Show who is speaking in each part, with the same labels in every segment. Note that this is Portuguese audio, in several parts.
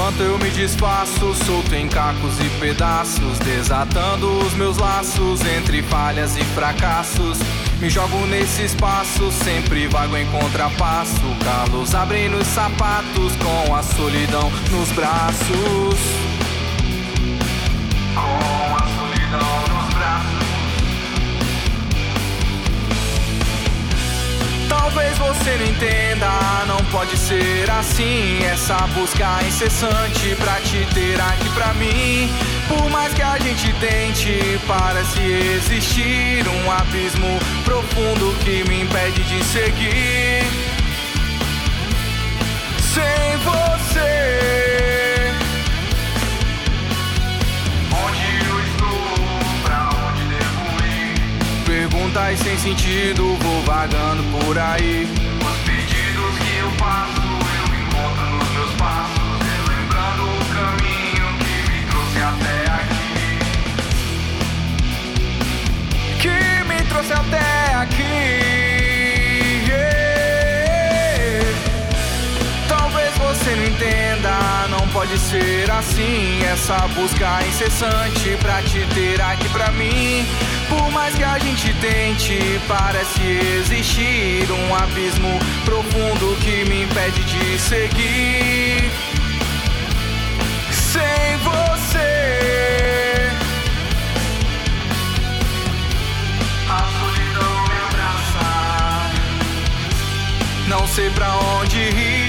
Speaker 1: enquanto eu me desfaço, solto em cacos e pedaços, desatando os meus laços entre falhas e fracassos. Me jogo nesse espaço, sempre vago em contrapasso. Calos abrem nos sapatos, com a solidão nos braços. Com a solidão nos braços. Talvez você não entenda, não pode ser assim. Essa busca incessante pra te ter aqui pra mim. Por mais que a gente tente, parece existir um abismo profundo que me impede de seguir. Sem você, onde eu estou, pra onde devo ir? Perguntas sem sentido, vou vagando por aí. Os pedidos que eu faço, eu encontro nos meus passos, relembrando o caminho que me trouxe até aqui. Que me trouxe até aqui. Talvez você não entenda, não pode ser assim. Essa busca incessante pra te ter aqui pra mim. Por mais que a gente tente, parece existir um abismo profundo que me impede de seguir. Sem você, a solidão me abraça. Não sei pra onde ir.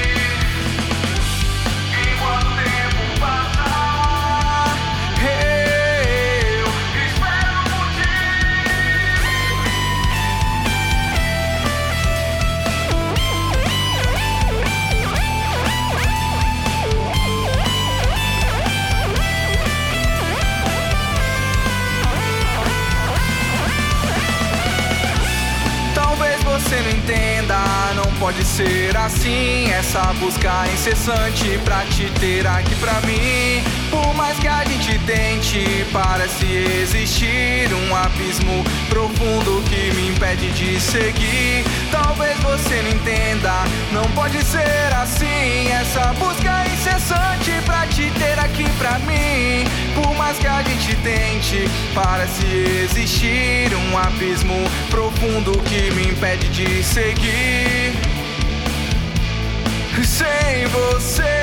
Speaker 1: Você não entenda, não pode ser assim. Essa busca incessante pra te ter aqui pra mim. Por mais que a gente tente, parece existir um abismo profundo que me impede de seguir. Talvez você não entenda, não pode ser assim. Essa busca incessante pra te ter aqui pra mim. Por mais que a gente tente, parece existir um abismo profundo que me impede de seguir. Sem você.